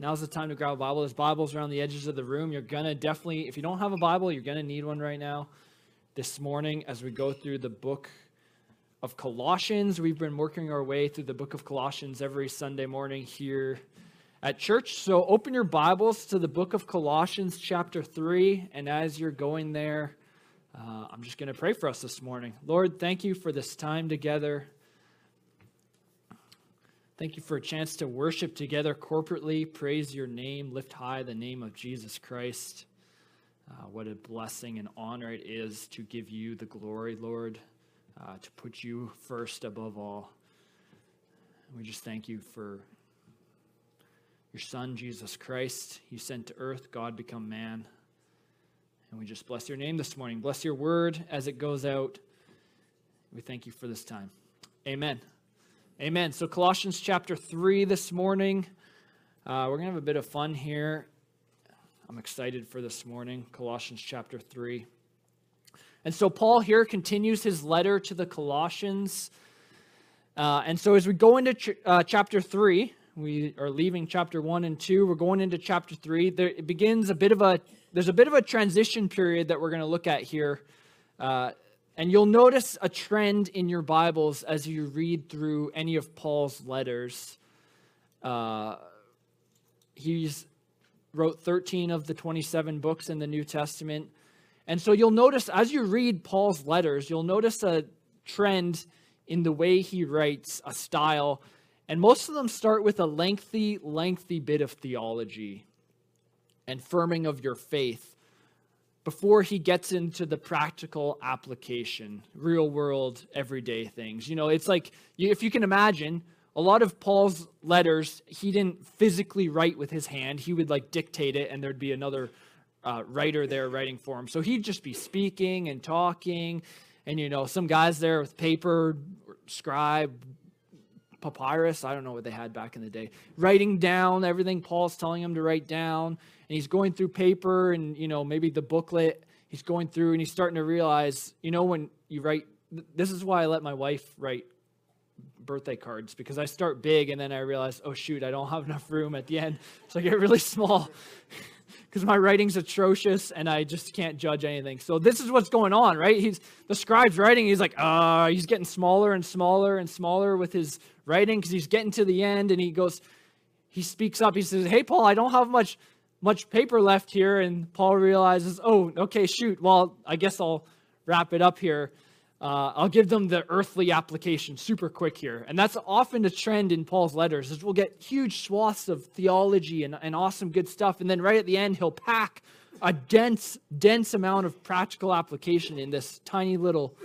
now's the time to grab a Bible. There's Bibles around the edges of the room. You're going to definitely, if you don't have a Bible, you're going to need one right now. This morning, as we go through the book of Colossians, we've been working our way through the book of Colossians every Sunday morning here at church. So open your Bibles to the book of Colossians chapter 3. And as you're going there, I'm just going to pray for us this morning. Lord, thank you for this time together. Thank you for a chance to worship together corporately, praise your name, lift high the name of Jesus Christ. What a blessing and honor it is to give you the glory, Lord, to put you first above all. And we just thank you for your Son, Jesus Christ. You sent to earth, God become man. And we just bless your name this morning. Bless your word as it goes out. We thank you for this time. Amen. Amen. So Colossians chapter 3 this morning. We're going to have a bit of fun here. I'm excited for this morning. Colossians chapter 3. And so Paul here continues his letter to the Colossians. And so as we go into chapter 3, we are leaving chapter 1 and 2. We're going into chapter 3. It begins there's a bit of a transition period that we're going to look at here. And you'll notice a trend in your Bibles as you read through any of Paul's letters. He's wrote 13 of the 27 books in the New Testament. And so you'll notice, as you read Paul's letters, you'll notice a trend in the way he writes, a style. And most of them start with a lengthy bit of theology and firming of your faith before he gets into the practical application, real world, everyday things. You know, it's like, if you can imagine, a lot of Paul's letters, he didn't physically write with his hand. He would like dictate it and there'd be another writer there writing for him. So he'd just be speaking and talking. And, you know, some guys there with paper, scribe, papyrus, I don't know what they had back in the day, writing down everything Paul's telling him to write down. And he's going through paper and, you know, maybe the booklet he's going through and he's starting to realize, you know, when you write, this is why I let my wife write birthday cards, because I start big and then I realize, oh shoot, I don't have enough room at the end. So I get really small because my writing's atrocious and I just can't judge anything. So this is what's going on, right? The scribe's writing, he's like, he's getting smaller and smaller and smaller with his writing because he's getting to the end and he speaks up, he says, hey Paul, I don't have much paper left here. And Paul realizes, oh, okay, shoot. Well, I guess I'll wrap it up here. I'll give them the earthly application super quick here. And that's often a trend in Paul's letters, is we'll get huge swaths of theology and awesome good stuff. And then right at the end, he'll pack a dense amount of practical application in this tiny little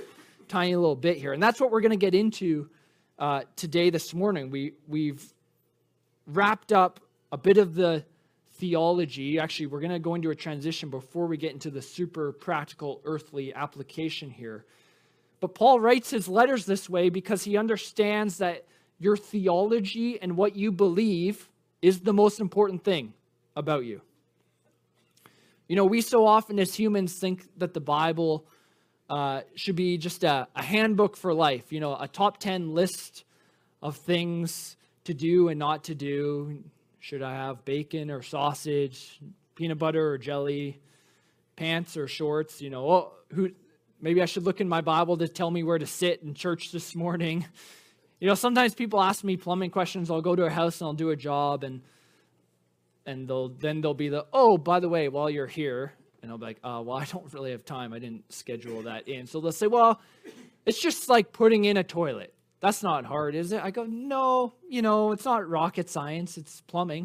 bit here. And that's what we're going to get into today, this morning. We've wrapped up a bit of the theology. Actually, we're going to go into a transition before we get into the super practical earthly application here. But Paul writes his letters this way because he understands that your theology and what you believe is the most important thing about you. You know, we so often as humans think that the Bible should be just a handbook for life, you know, a top 10 list of things to do and not to do. Should I have bacon or sausage, peanut butter or jelly, pants or shorts? You know, maybe I should look in my Bible to tell me where to sit in church this morning. You know, sometimes people ask me plumbing questions. I'll go to a house and I'll do a job and they'll be oh, by the way, while you're here, and I'll be like, well, I don't really have time. I didn't schedule that in. So they'll say, well, it's just like putting in a toilet. That's not hard, is it? I go, no, you know, it's not rocket science. It's plumbing.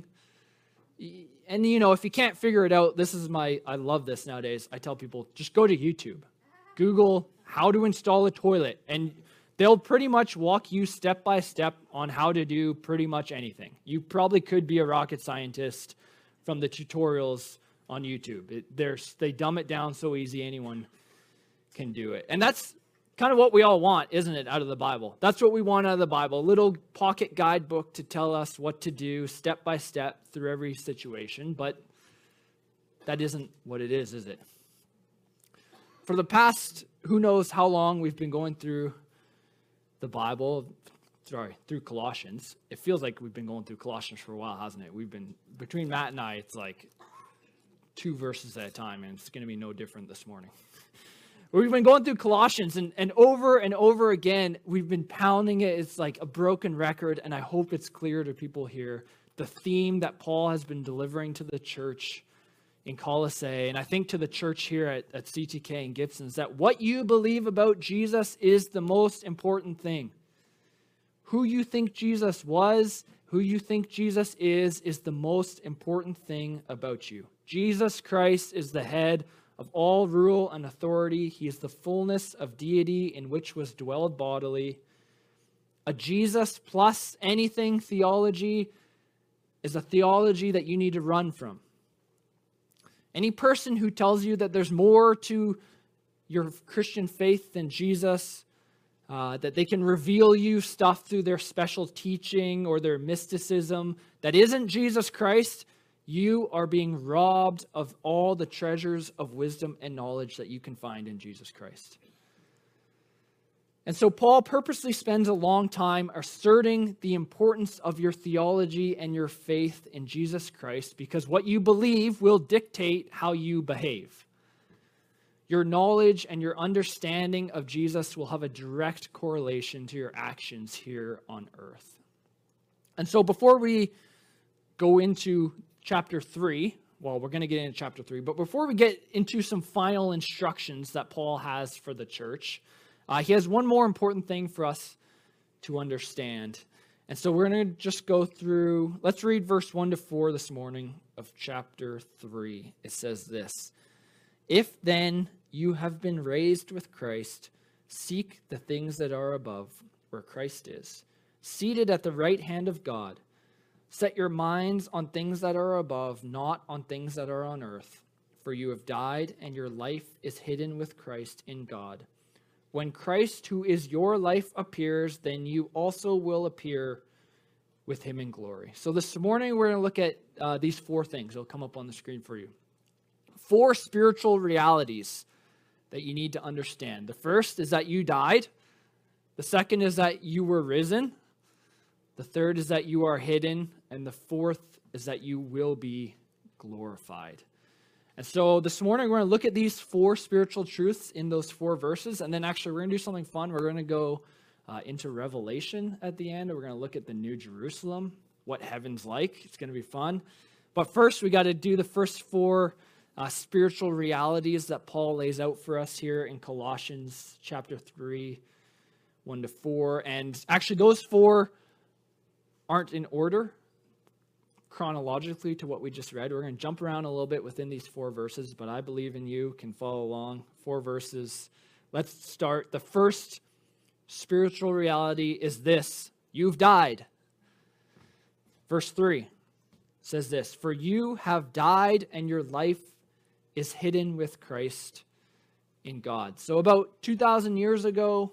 And, you know, if you can't figure it out, I love this nowadays. I tell people, just go to YouTube. Google how to install a toilet. And they'll pretty much walk you step by step on how to do pretty much anything. You probably could be a rocket scientist from the tutorials on YouTube. They dumb it down so easy anyone can do it. And that's kind of what we all want, isn't it, out of the Bible? That's what we want out of the Bible, a little pocket guidebook to tell us what to do step by step through every situation. But that isn't what it is it? For the past, who knows how long we've been going through the Bible, through Colossians. It feels like we've been going through Colossians for a while, hasn't it? We've been, between Matt and I, it's like 2 verses at a time, and it's going to be no different this morning. We've been going through Colossians, and over again, we've been pounding it. It's like a broken record, and I hope it's clear to people here, the theme that Paul has been delivering to the church in Colossae, and I think to the church here at CTK and Gibson's, that what you believe about Jesus is the most important thing. Who you think Jesus was, who you think Jesus is the most important thing about you. Jesus Christ is the head of all rule and authority. He is the fullness of deity in which was dwelled bodily. A Jesus plus anything theology is a theology that you need to run from. Any person who tells you that there's more to your Christian faith than Jesus, that they can reveal you stuff through their special teaching or their mysticism that isn't Jesus Christ, you are being robbed of all the treasures of wisdom and knowledge that you can find in Jesus Christ. And so Paul purposely spends a long time asserting the importance of your theology and your faith in Jesus Christ, because what you believe will dictate how you behave. Your knowledge and your understanding of Jesus will have a direct correlation to your actions here on earth. And so before we go into chapter 3, well, we're going to get into chapter 3, but before we get into some final instructions that Paul has for the church, he has one more important thing for us to understand. And so we're going to just go through, let's read verse 1 to 4 this morning of chapter 3. It says this: "If then you have been raised with Christ, seek the things that are above, where Christ is, seated at the right hand of God. Set your minds on things that are above, not on things that are on earth. For you have died, and your life is hidden with Christ in God. When Christ, who is your life, appears, then you also will appear with him in glory." So this morning we're going to look at these 4 things. They'll come up on the screen for you. 4 spiritual realities that you need to understand. The first is that you died. The second is that you were risen. The third is that you are hidden. And the fourth is that you will be glorified. And so this morning we're going to look at these 4 spiritual truths in those 4 verses. And then actually we're going to do something fun. We're going to go into Revelation at the end. And we're going to look at the New Jerusalem, what heaven's like. It's going to be fun. But first we got to do the first 4 spiritual realities that Paul lays out for us here in Colossians chapter 3, 1 to 4. And actually those 4 aren't in order chronologically to what we just read. We're going to jump around a little bit within these 4 verses, but I believe in you can follow along. 4 verses. Let's start. The first spiritual reality is this: you've died. Verse 3 says this: "For you have died, and your life is hidden with Christ in God." So about 2,000 years ago,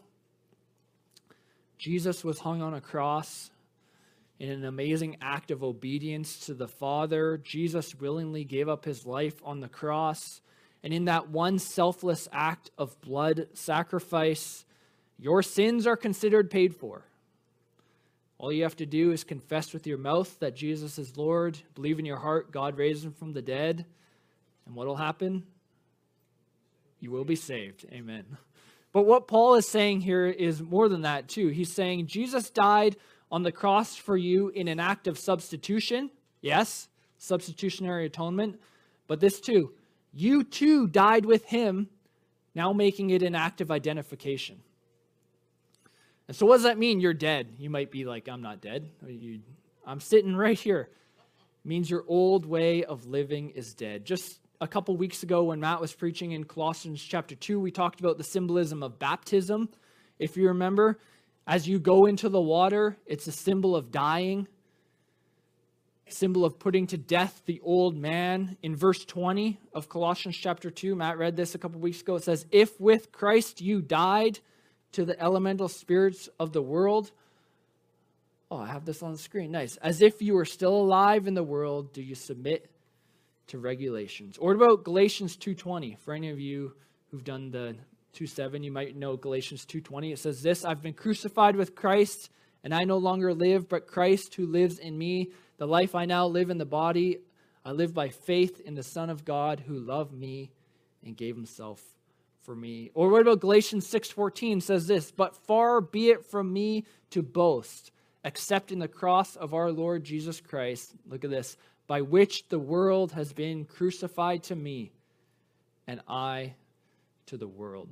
Jesus was hung on a cross. In an amazing act of obedience to the Father, Jesus willingly gave up his life on the cross. And in that one selfless act of blood sacrifice, your sins are considered paid for. All you have to do is confess with your mouth that Jesus is Lord, believe in your heart God raised him from the dead, and what will happen? You will be saved. Amen. But what Paul is saying here is more than that too. He's saying Jesus died on the cross for you in an act of substitution. Yes, substitutionary atonement. But this too, you too died with him, now making it an act of identification. And so what does that mean? You're dead. You might be like, I'm not dead. I'm sitting right here. It means your old way of living is dead. Just a couple weeks ago when Matt was preaching in Colossians chapter 2, we talked about the symbolism of baptism. If you remember, as you go into the water, it's a symbol of dying, a symbol of putting to death the old man. In verse 20 of Colossians chapter 2, Matt read this a couple weeks ago. It says, "If with Christ you died to the elemental spirits of the world." Oh, I have this on the screen. Nice. "As if you were still alive in the world, do you submit to regulations?" Or what about Galatians 2:20? For any of you who've done the 2:7, you might know Galatians 2:20. It says this: "I've been crucified with Christ, And I no longer live, but Christ who lives in me. The life I now live in the body, I live by faith in the Son of God who loved me and gave himself for me. Or what about Galatians 6:14 says this, but far be it from me to boast, except in the cross of our Lord Jesus Christ. Look at this, by which the world has been crucified to me, and I to the world.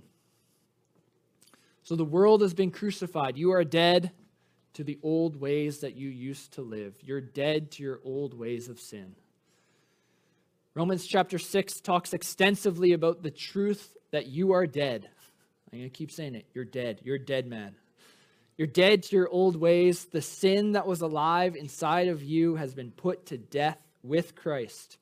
So the world has been crucified. You are dead to the old ways that you used to live. You're dead to your old ways of sin. Romans chapter 6 talks extensively about the truth that you are dead. I'm going to keep saying it. You're dead. You're a dead man. You're dead to your old ways. The sin that was alive inside of you has been put to death with Christ.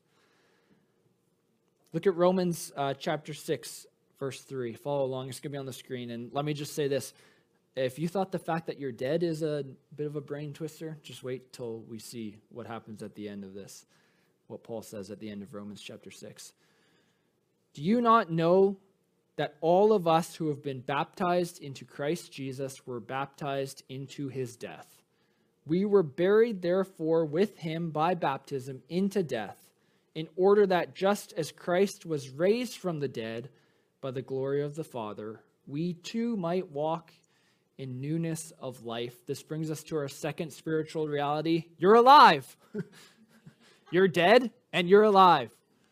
Look at Romans chapter 6, verse 3. Follow along. It's going to be on the screen. And let me just say this. If you thought the fact that you're dead is a bit of a brain twister, just wait till we see what happens at the end of this, what Paul says at the end of Romans chapter 6. Do you not know that all of us who have been baptized into Christ Jesus were baptized into his death? We were buried, therefore, with him by baptism into death, in order that just as Christ was raised from the dead by the glory of the Father, we too might walk in newness of life. This brings us to our second spiritual reality. You're alive. You're dead and you're alive.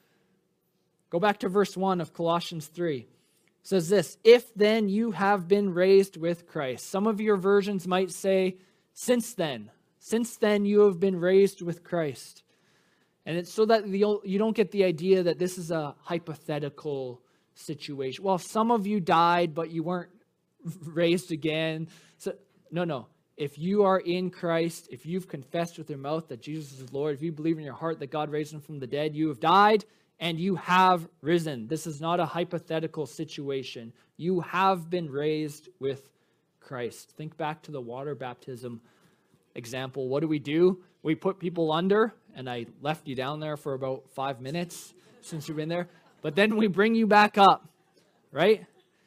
Go back to verse 1 of Colossians 3. It says this, if then you have been raised with Christ. Some of your versions might say, since then you have been raised with Christ. And it's so that you don't get the idea that this is a hypothetical situation. Well, some of you died, but you weren't raised again. So, no. If you are in Christ, if you've confessed with your mouth that Jesus is Lord, if you believe in your heart that God raised him from the dead, you have died and you have risen. This is not a hypothetical situation. You have been raised with Christ. Think back to the water baptism example. What do? We put people under, and I left you down there for about 5 minutes since you've been there, but then we bring you back up, right?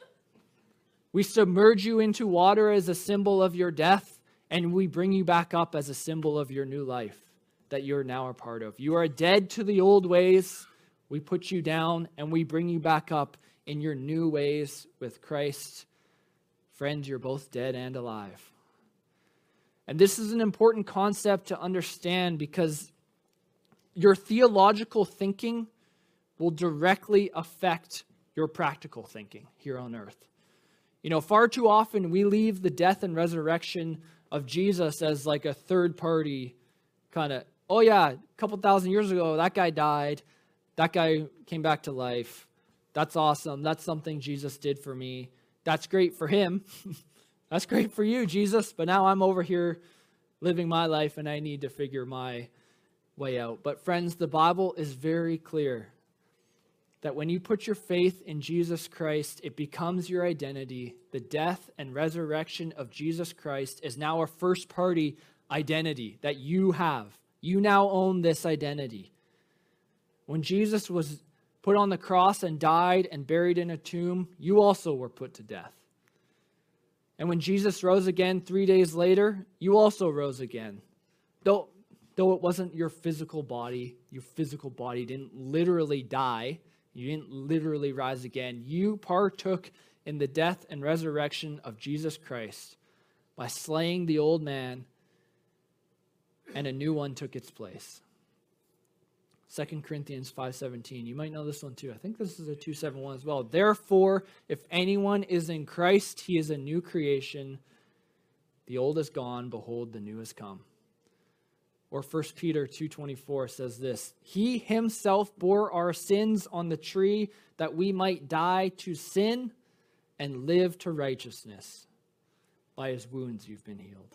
We submerge you into water as a symbol of your death, and we bring you back up as a symbol of your new life that you're now a part of. You are dead to the old ways. We put you down, and we bring you back up in your new ways with Christ. Friends, you're both dead and alive. And this is an important concept to understand because your theological thinking will directly affect your practical thinking here on earth. You know, far too often we leave the death and resurrection of Jesus as like a third party kind of, oh yeah, a couple thousand years ago, that guy died. That guy came back to life. That's awesome. That's something Jesus did for me. That's great for him. That's great for you, Jesus. But now I'm over here living my life and I need to figure my way out. But friends, the Bible is very clear that when you put your faith in Jesus Christ, it becomes your identity. The death and resurrection of Jesus Christ is now a first-party identity that you have. You now own this identity. When Jesus was put on the cross and died and buried in a tomb, you also were put to death. And when Jesus rose again 3 days later, you also rose again. Though it wasn't your physical body didn't literally die. You didn't literally rise again. You partook in the death and resurrection of Jesus Christ by slaying the old man, and a new one took its place. 2 Corinthians 5:17. You might know this one too. I think this is a 2:7-1 as well. Therefore, if anyone is in Christ, he is a new creation. The old is gone. Behold, the new has come. Or 1 Peter 2:24 says this, he himself bore our sins on the tree that we might die to sin and live to righteousness. By his wounds you've been healed.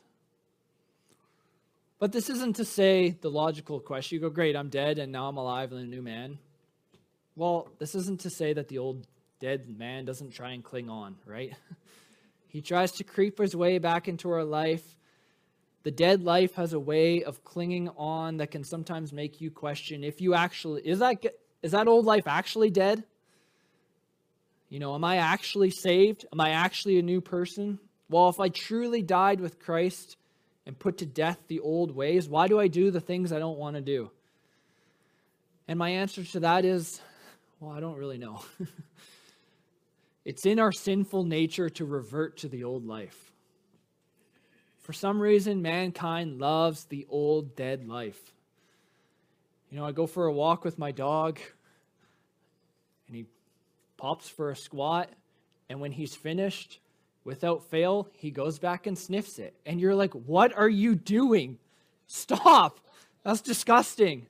But this isn't to say the logical question. You go, great, I'm dead and now I'm alive and a new man. Well, this isn't to say that the old dead man doesn't try and cling on, right? He tries to creep his way back into our life. The dead life has a way of clinging on that can sometimes make you question if you actually, is that old life actually dead? You know, am I actually saved? Am I actually a new person? Well, if I truly died with Christ, and put to death the old ways? Why do I do the things I don't want to do? And my answer to that is, well, I don't really know. It's in our sinful nature to revert to the old life. For some reason, mankind loves the old, dead life. You know, I go for a walk with my dog, and he pops for a squat, and when he's finished, without fail, he goes back and sniffs it. And you're like, what are you doing? Stop. That's disgusting.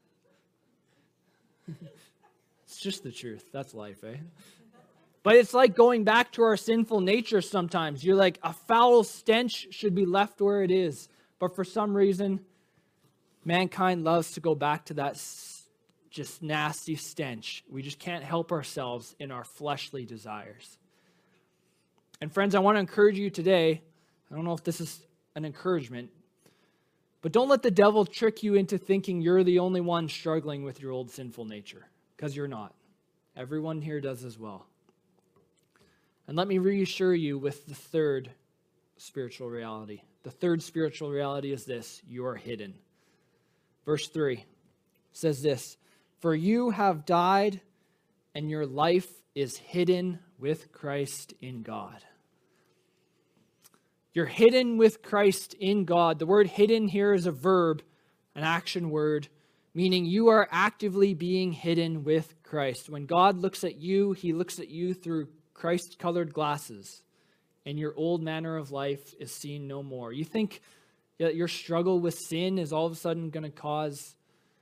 It's just the truth. That's life, eh? But it's like going back to our sinful nature sometimes. You're like, a foul stench should be left where it is. But for some reason, mankind loves to go back to that just nasty stench. We just can't help ourselves in our fleshly desires. And friends, I want to encourage you today. I don't know if this is an encouragement, but don't let the devil trick you into thinking you're the only one struggling with your old sinful nature, because you're not. Everyone here does as well. And let me reassure you with the third spiritual reality. The third spiritual reality is this: you are hidden. Verse 3 says this: for you have died, and your life is hidden with Christ in God. You're hidden with Christ in God. The word hidden here is a verb, an action word, meaning you are actively being hidden with Christ. When God looks at you, he looks at you through Christ-colored glasses, and your old manner of life is seen no more. You think that your struggle with sin is all of a sudden going to cause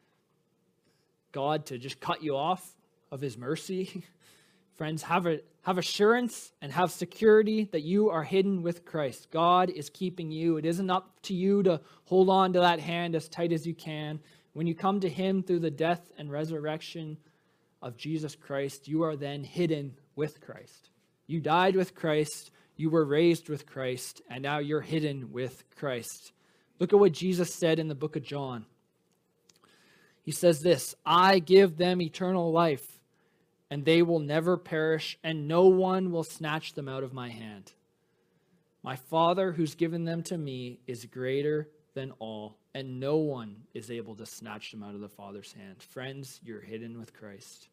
God to just cut you off of his mercy? Friends, have assurance and have security that you are hidden with Christ. God is keeping you. It isn't up to you to hold on to that hand as tight as you can. When you come to him through the death and resurrection of Jesus Christ, you are then hidden with Christ. You died with Christ, you were raised with Christ, and now you're hidden with Christ. Look at what Jesus said in the book of John. He says this: I give them eternal life, and they will never perish, and no one will snatch them out of my hand. My Father who's given them to me is greater than all, and no one is able to snatch them out of the Father's hand. Friends, you're hidden with Christ.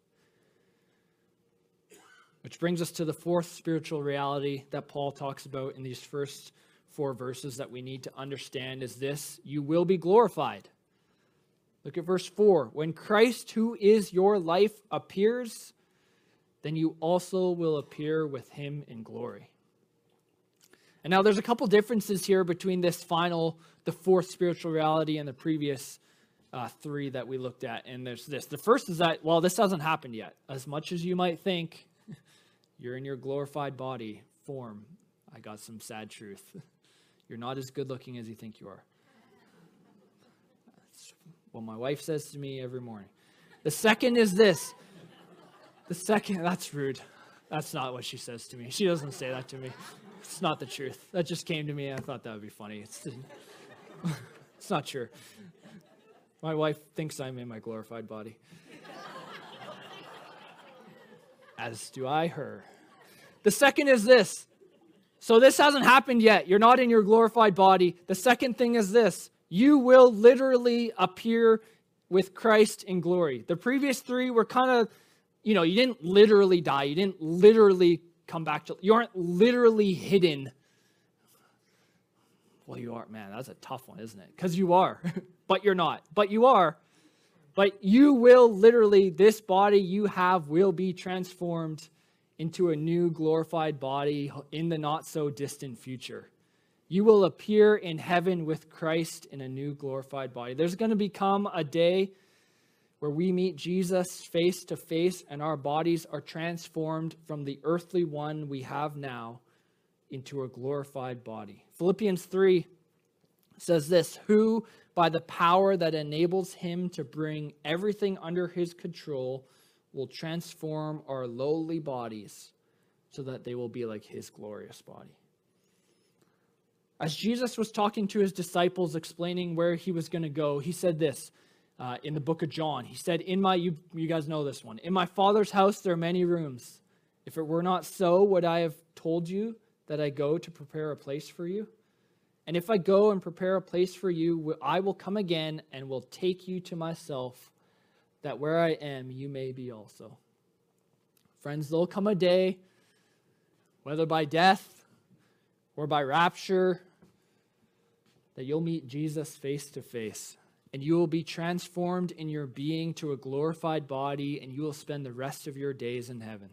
Which brings us to the fourth spiritual reality that Paul talks about in these first 4 verses that we need to understand is this: you will be glorified. Look at verse 4. When Christ, who is your life, appears, then you also will appear with him in glory. And now there's a couple differences here between the fourth spiritual reality, and the previous 3 that we looked at. And there's this. The first is that, well, this hasn't happened yet. As much as you might think you're in your glorified body form, I got some sad truth. You're not as good looking as you think you are. That's what my wife says to me every morning. The second is this. That's rude. That's not what she says to me. She doesn't say that to me. It's not the truth. That just came to me, and I thought that would be funny. It's not true. My wife thinks I'm in my glorified body. As do I her. The second is this. So this hasn't happened yet. You're not in your glorified body. The second thing is this: you will literally appear with Christ in glory. The previous 3 were kind of, you didn't literally die. You didn't literally come back to, you aren't literally hidden. Well, you are. Man, that's a tough one, isn't it? Because you are, but you're not. But you are. But you will literally, this body you have will be transformed into a new glorified body in the not so distant future. You will appear in heaven with Christ in a new glorified body. There's going to become a day where we meet Jesus face to face, and our bodies are transformed from the earthly one we have now into a glorified body. Philippians 3 says this: who, by the power that enables him to bring everything under his control, will transform our lowly bodies so that they will be like his glorious body. As Jesus was talking to his disciples, explaining where he was going to go, he said this in the book of John. He said, you guys know this one, in my Father's house there are many rooms. If it were not so, would I have told you that I go to prepare a place for you? And if I go and prepare a place for you, I will come again and will take you to myself, that where I am, you may be also. Friends, there'll come a day, whether by death or by rapture, that you'll meet Jesus face to face, and you will be transformed in your being to a glorified body, and you will spend the rest of your days in heaven.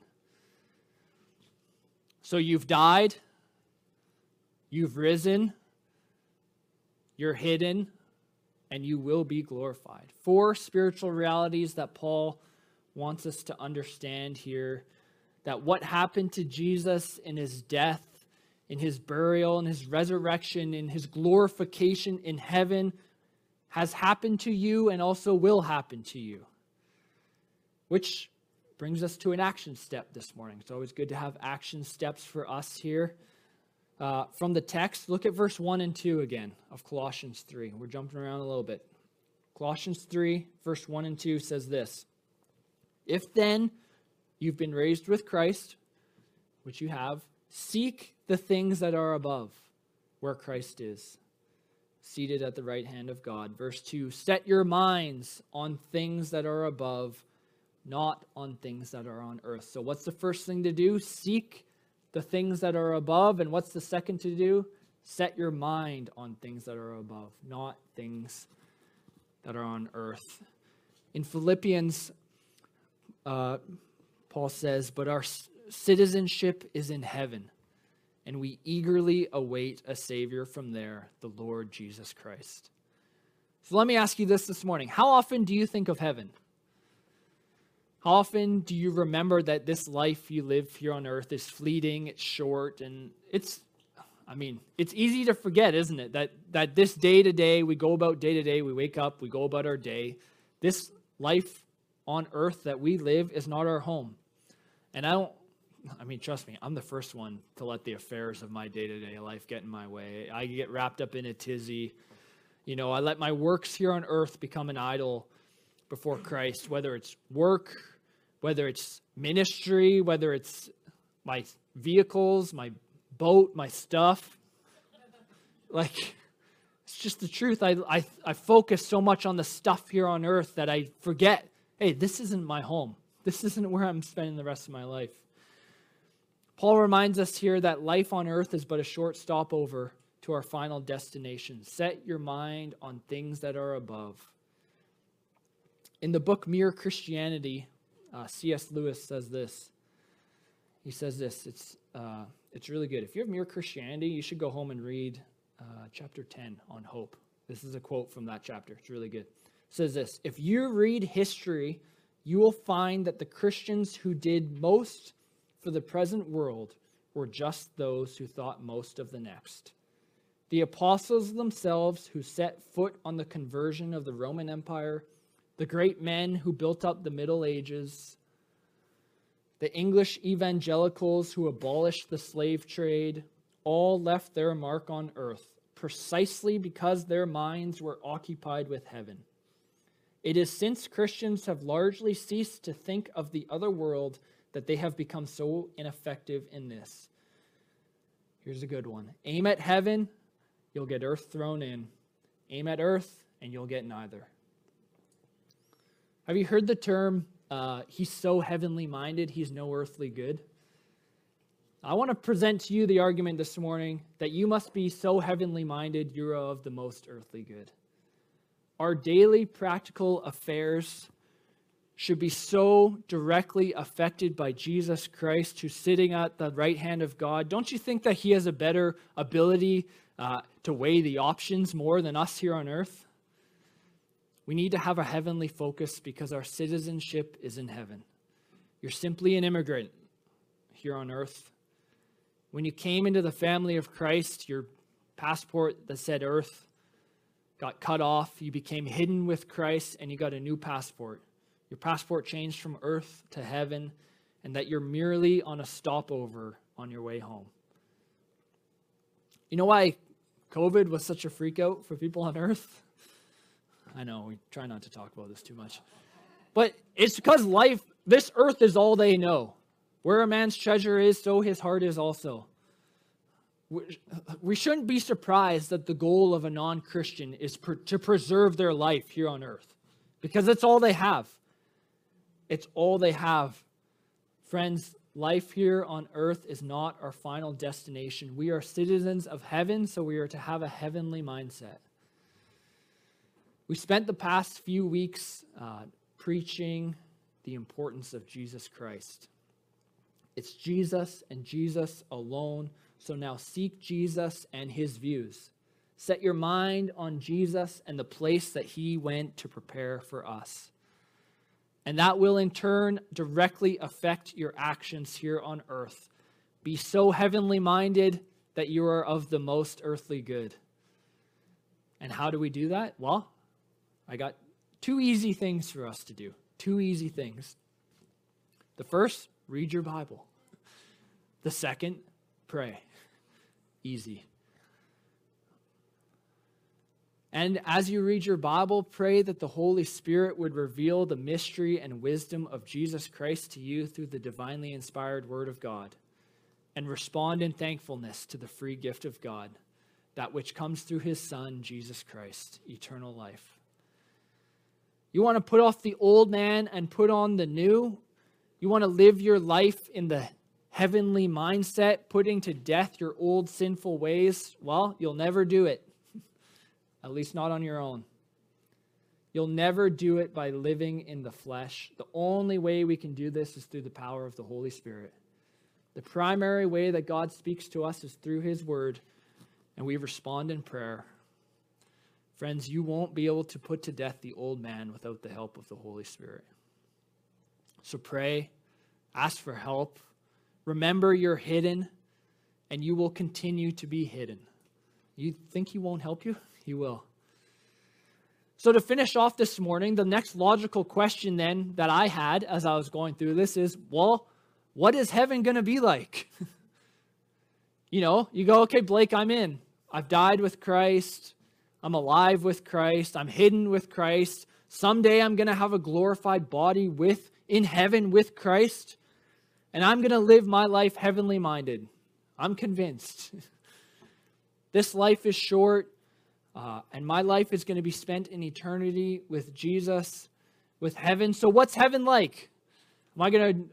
So you've died, you've risen, you're hidden, and you will be glorified. 4 spiritual realities that Paul wants us to understand here, that what happened to Jesus in his death, in his burial, in his resurrection, in his glorification in heaven has happened to you and also will happen to you. Which brings us to an action step this morning. It's always good to have action steps for us here. From the text, look at verse 1 and 2 again of Colossians 3. We're jumping around a little bit. Colossians 3, verse 1 and 2 says this: If then you've been raised with Christ, which you have, seek the things that are above, where Christ is, seated at the right hand of God. Verse 2, set your minds on things that are above, not on things that are on earth. So what's the first thing to do? Seek the things that are above. And what's the second to do? Set your mind on things that are above, not things that are on earth. In Philippians, Paul says, but our citizenship is in heaven, and we eagerly await a Savior from there, the Lord Jesus Christ. So let me ask you this morning. How often do you think of heaven? How often do you remember that this life you live here on earth is fleeting, it's short, and it's easy to forget, isn't it? That this day to day, we go about day to day, we wake up, we go about our day. This life on earth that we live is not our home. And trust me, I'm the first one to let the affairs of my day-to-day life get in my way. I get wrapped up in a tizzy. I let my works here on earth become an idol before Christ, whether it's work, whether it's ministry, whether it's my vehicles, my boat, my stuff. It's just the truth. I focus so much on the stuff here on earth that I forget, hey, this isn't my home. This isn't where I'm spending the rest of my life. Paul reminds us here that life on earth is but a short stopover to our final destination. Set your mind on things that are above. In the book Mere Christianity, C.S. Lewis says this. He says this. It's really good. If you have Mere Christianity, you should go home and read chapter 10 on hope. This is a quote from that chapter. It's really good. It says this: if you read history, you will find that the Christians who did most for the present world were just those who thought most of the next. The apostles themselves who set foot on the conversion of the Roman Empire, the great men who built up the Middle Ages, the English evangelicals who abolished the slave trade, all left their mark on earth precisely because their minds were occupied with heaven. It is since Christians have largely ceased to think of the other world that they have become so ineffective in this. Here's a good one. Aim at heaven, you'll get earth thrown in. Aim at earth, and you'll get neither. Have you heard the term, he's so heavenly minded, he's no earthly good? I want to present to you the argument this morning that you must be so heavenly minded, you're of the most earthly good. Our daily practical affairs should be so directly affected by Jesus Christ, who's sitting at the right hand of God. Don't you think that he has a better ability to weigh the options more than us here on earth? We need to have a heavenly focus because our citizenship is in heaven. You're simply an immigrant here on earth. When you came into the family of Christ, your passport that said earth got cut off. You became hidden with Christ and you got a new passport. Your passport changed from earth to heaven, and that you're merely on a stopover on your way home. You know why COVID was such a freak out for people on earth? I know, we try not to talk about this too much. But it's because this earth is all they know. Where a man's treasure is, so his heart is also. we shouldn't be surprised that the goal of a non-Christian is to preserve their life here on earth, because it's all they have. It's all they have. Friends, life here on earth is not our final destination. We are citizens of heaven, so we are to have a heavenly mindset. We spent the past few weeks preaching the importance of Jesus Christ. It's Jesus and Jesus alone. So now seek Jesus and his views. Set your mind on Jesus and the place that he went to prepare for us. And that will in turn directly affect your actions here on earth. Be so heavenly minded that you are of the most earthly good. And how do we do that? Well, I got 2 easy things for us to do. 2 easy things. The first, read your Bible. The second, pray. Easy. And as you read your Bible, pray that the Holy Spirit would reveal the mystery and wisdom of Jesus Christ to you through the divinely inspired Word of God. And respond in thankfulness to the free gift of God, that which comes through his Son, Jesus Christ, eternal life. You want to put off the old man and put on the new? You want to live your life in the heavenly mindset, putting to death your old sinful ways? Well, you'll never do it. At least not on your own. You'll never do it by living in the flesh. The only way we can do this is through the power of the Holy Spirit. The primary way that God speaks to us is through his word, and we respond in prayer. Friends, you won't be able to put to death the old man without the help of the Holy Spirit. So pray, ask for help. Remember you're hidden, and you will continue to be hidden. You think he won't help you? He will. So to finish off this morning, the next logical question then that I had as I was going through this is, well, what is heaven going to be like? You go, okay, Blake, I'm in. I've died with Christ. I'm alive with Christ. I'm hidden with Christ. Someday I'm going to have a glorified body in heaven with Christ. And I'm going to live my life heavenly minded. I'm convinced. This life is short, and my life is going to be spent in eternity with Jesus, with heaven. So what's heaven like? Are they going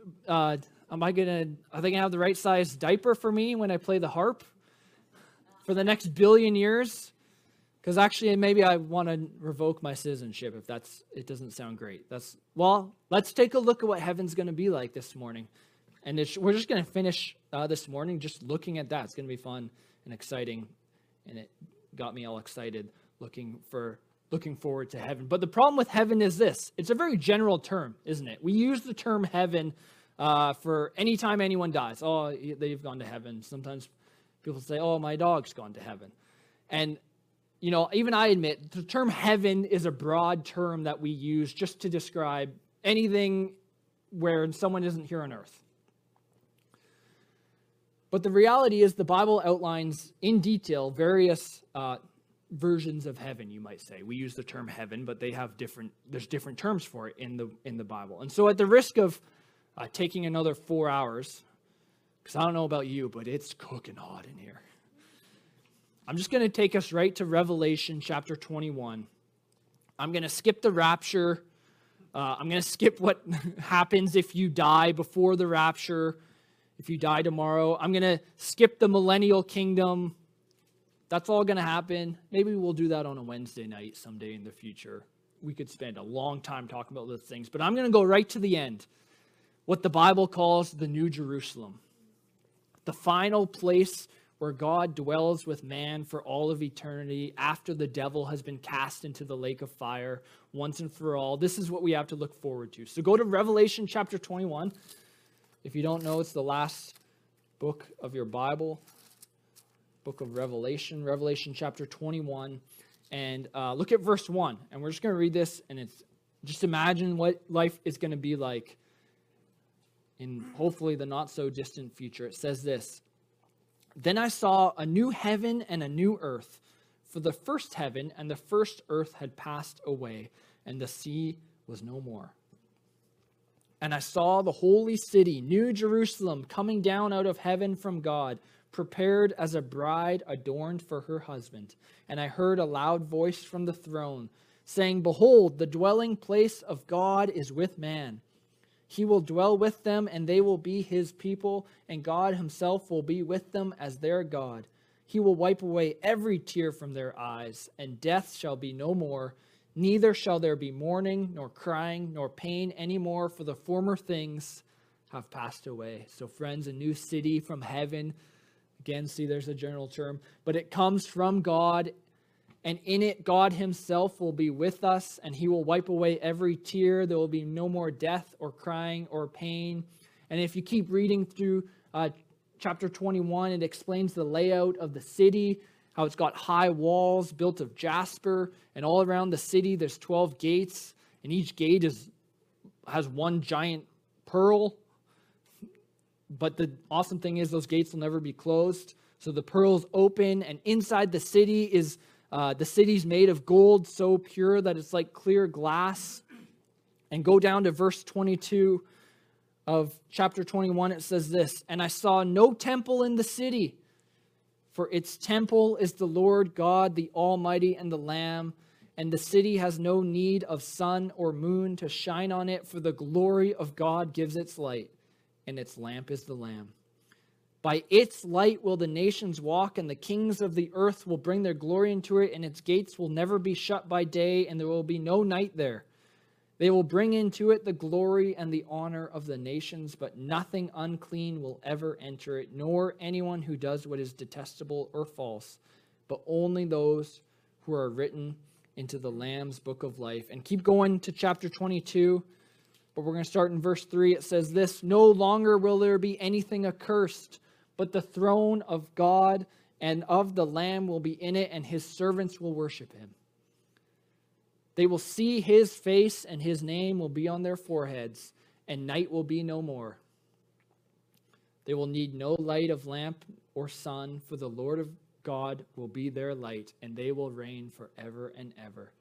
to have the right size diaper for me when I play the harp for the next billion years? Because actually, maybe I want to revoke my citizenship if it doesn't sound great. Let's take a look at what heaven's going to be like this morning. And we're just going to finish this morning just looking at that. It's going to be fun and exciting. And it got me all excited looking forward to heaven. But the problem with heaven is this. It's a very general term, isn't it? We use the term heaven for any time anyone dies. Oh, they've gone to heaven. Sometimes people say, oh, my dog's gone to heaven. And, even I admit the term heaven is a broad term that we use just to describe anything where someone isn't here on earth. But the reality is the Bible outlines in detail various versions of heaven, you might say. We use the term heaven, but there's different terms for it in the Bible. And so at the risk of taking another 4 hours, because I don't know about you, but it's cooking hot in here. I'm just going to take us right to Revelation chapter 21. I'm going to skip the rapture. I'm going to skip what happens if you die before the rapture. If you die tomorrow, I'm going to skip the millennial kingdom. That's all going to happen. Maybe we'll do that on a Wednesday night someday in the future. We could spend a long time talking about those things. But I'm going to go right to the end. What the Bible calls the New Jerusalem. The final place where God dwells with man for all of eternity after the devil has been cast into the lake of fire once and for all. This is what we have to look forward to. So go to Revelation chapter 21. If you don't know, it's the last book of your Bible, book of Revelation, Revelation chapter 21. And look at verse 1. And we're just going to read this, and it's just imagine what life is going to be like in hopefully the not so distant future. It says this: Then I saw a new heaven and a new earth, for the first heaven and the first earth had passed away, and the sea was no more. And I saw the holy city, New Jerusalem, coming down out of heaven from God, prepared as a bride adorned for her husband. And I heard a loud voice from the throne, saying, Behold, the dwelling place of God is with man. He will dwell with them, and they will be his people, and God himself will be with them as their God. He will wipe away every tear from their eyes, and death shall be no more. Neither shall there be mourning, nor crying, nor pain any more, for the former things have passed away. So friends, a new city from heaven. Again, see, there's a general term, but it comes from God, and in it, God himself will be with us, and he will wipe away every tear. There will be no more death or crying or pain. And if you keep reading through chapter 21, it explains the layout of the city, how it's got high walls built of jasper, and all around the city there's 12 gates, and each gate has one giant pearl. But the awesome thing is those gates will never be closed. So the pearl's open, and inside the city is the city's made of gold so pure that it's like clear glass. And go down to verse 22 of chapter 21. It says this, And I saw no temple in the city, for its temple is the Lord God, the Almighty, and the Lamb. And the city has no need of sun or moon to shine on it, for the glory of God gives its light, and its lamp is the Lamb. By its light will the nations walk, and the kings of the earth will bring their glory into it, and its gates will never be shut by day, and there will be no night there. They will bring into it the glory and the honor of the nations, but nothing unclean will ever enter it, nor anyone who does what is detestable or false, but only those who are written into the Lamb's book of life. And keep going to chapter 22, but we're going to start in verse 3. It says this, No longer will there be anything accursed, but the throne of God and of the Lamb will be in it, and his servants will worship him. They will see his face, and his name will be on their foreheads, and night will be no more. They will need no light of lamp or sun, for the Lord of God will be their light, and they will reign forever and ever.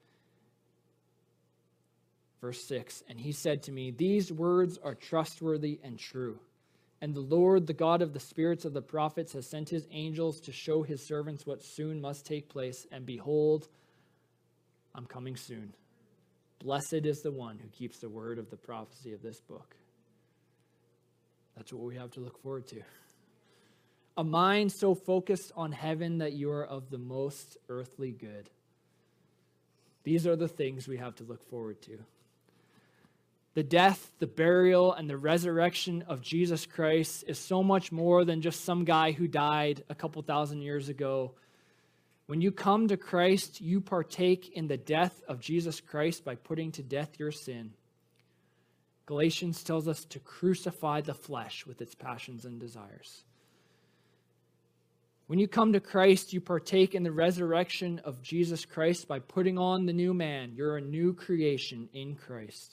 Verse 6, And he said to me, These words are trustworthy and true. And the Lord, the God of the spirits of the prophets, has sent his angels to show his servants what soon must take place. And behold, I'm coming soon. Blessed is the one who keeps the word of the prophecy of this book. That's what we have to look forward to. A mind so focused on heaven that you are of the most earthly good. These are the things we have to look forward to. The death, the burial, and the resurrection of Jesus Christ is so much more than just some guy who died a couple thousand years ago. When you come to Christ, you partake in the death of Jesus Christ by putting to death your sin. Galatians tells us to crucify the flesh with its passions and desires. When you come to Christ, you partake in the resurrection of Jesus Christ by putting on the new man. You're a new creation in Christ.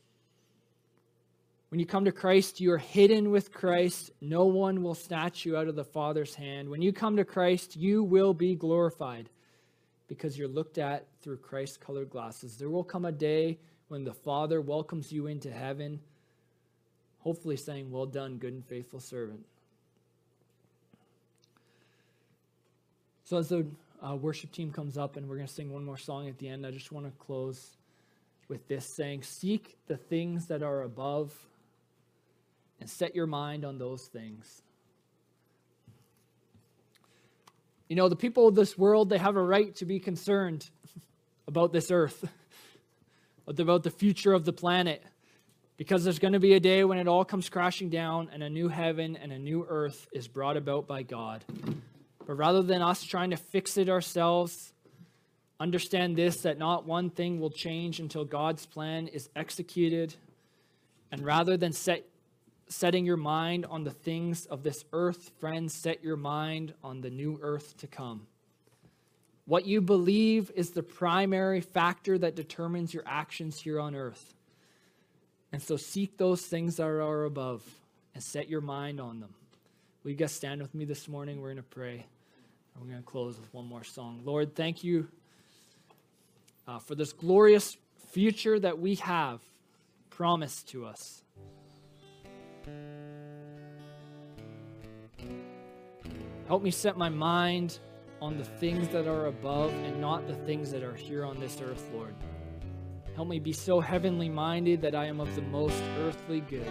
When you come to Christ, you are hidden with Christ. No one will snatch you out of the Father's hand. When you come to Christ, you will be glorified because you're looked at through Christ-colored glasses. There will come a day when the Father welcomes you into heaven, hopefully saying, Well done, good and faithful servant. So as the worship team comes up and we're going to sing one more song at the end, I just want to close with this saying, Seek the things that are above, and set your mind on those things. You know, the people of this world, they have a right to be concerned about this earth, about the future of the planet, because there's going to be a day when it all comes crashing down and a new heaven and a new earth is brought about by God. But rather than us trying to fix it ourselves, understand this, that not one thing will change until God's plan is executed. And rather than setting your mind on the things of this earth, friends, set your mind on the new earth to come. What you believe is the primary factor that determines your actions here on earth. And so seek those things that are above and set your mind on them. Will you guys stand with me this morning? We're going to pray. And we're going to close with one more song. Lord, thank you for this glorious future that we have promised to us. Help me set my mind on the things that are above and not the things that are here on this earth, Lord. Help me be so heavenly minded that I am of the most earthly good.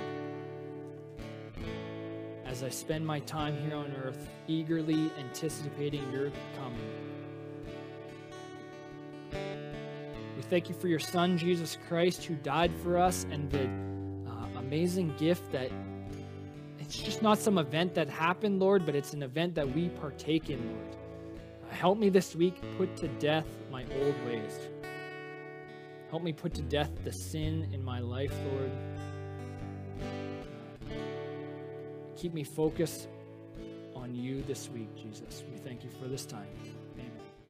As I spend my time here on earth, eagerly anticipating your coming. We thank you for your Son, Jesus Christ, who died for us, and the amazing gift that it's just not some event that happened, Lord, but it's an event that we partake in, Lord. Help me this week put to death my old ways. Help me put to death the sin in my life, Lord. Keep me focused on you this week, Jesus. We thank you for this time.